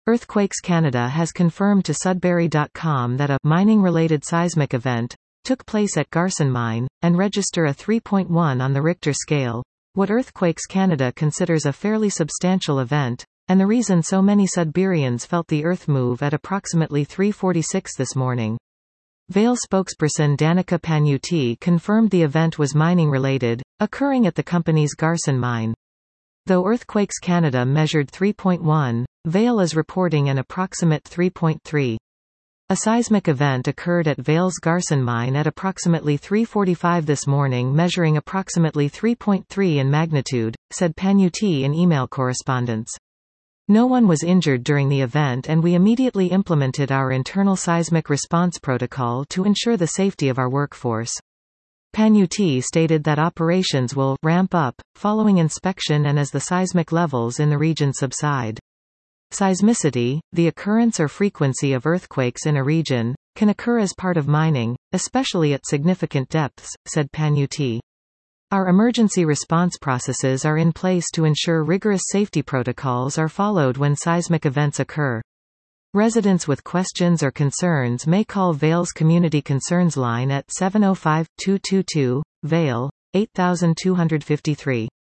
Earthquakes Canada has confirmed to Sudbury.com that a mining-related seismic event took place at Garson Mine, and register a 3.1 on the Richter scale, what Earthquakes Canada considers a fairly substantial event, and the reason so many Sudburyans felt the earth move at approximately 3:46 this morning. Vail spokesperson Danica Pagnuti confirmed the event was mining-related, occurring at the company's Garson Mine. Though Earthquakes Canada measured 3.1, Vail is reporting an approximate 3.3. A seismic event occurred at Vail's Garson Mine at approximately 3:45 this morning, measuring approximately 3.3 in magnitude, said Pagnuti in email correspondence. No one was injured during the event, and we immediately implemented our internal seismic response protocol to ensure the safety of our workforce. Pagnuti stated that operations will ramp up following inspection and as the seismic levels in the region subside. Seismicity, the occurrence or frequency of earthquakes in a region, can occur as part of mining, especially at significant depths, said Pagnuti. Our emergency response processes are in place to ensure rigorous safety protocols are followed when seismic events occur. Residents with questions or concerns may call Vail's Community Concerns line at 705-222, Vail, 8253.